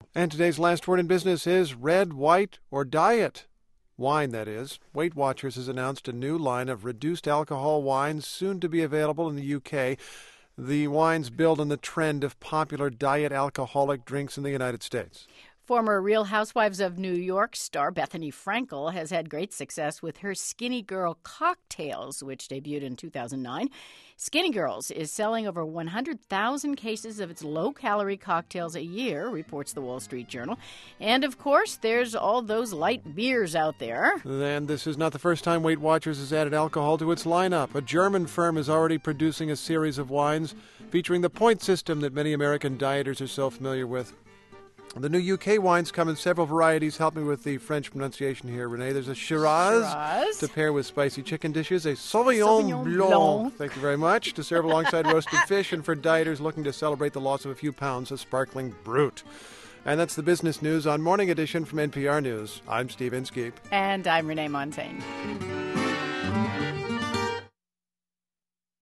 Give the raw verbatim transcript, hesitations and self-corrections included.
And today's last word in business is red, white, or diet. Wine, that is. Weight Watchers has announced a new line of reduced alcohol wines soon to be available in the U K. The wines build on the trend of popular diet alcoholic drinks in the United States. Former Real Housewives of New York star Bethany Frankel has had great success with her Skinny Girl cocktails, which debuted in two thousand nine. Skinny Girls is selling over one hundred thousand cases of its low-calorie cocktails a year, reports the Wall Street Journal. And, of course, there's all those light beers out there. And this is not the first time Weight Watchers has added alcohol to its lineup. A German firm is already producing a series of wines featuring the point system that many American dieters are so familiar with. The new U K wines come in several varieties. Help me with the French pronunciation here, Renee. There's a Shiraz, Shiraz. to pair with spicy chicken dishes, a Sauvignon, Sauvignon Blanc, Blanc. thank you very much, to serve alongside roasted fish, and for dieters looking to celebrate the loss of a few pounds, a sparkling Brut. And that's the business news on Morning Edition from N P R News. I'm Steve Inskeep. And I'm Renee Montaigne.